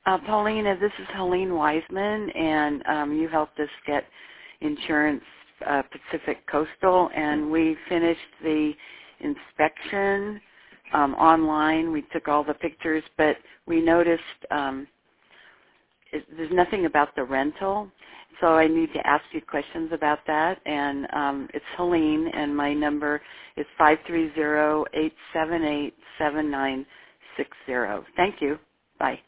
Paulina, this is Helene Wiseman, and you helped us get insurance Pacific Coastal, and we finished the inspection online. We took all the pictures, but we noticed there's nothing about the rental, so I need to ask you questions about that. And it's Helene, and my number is 530-878-7960. Thank you. Bye.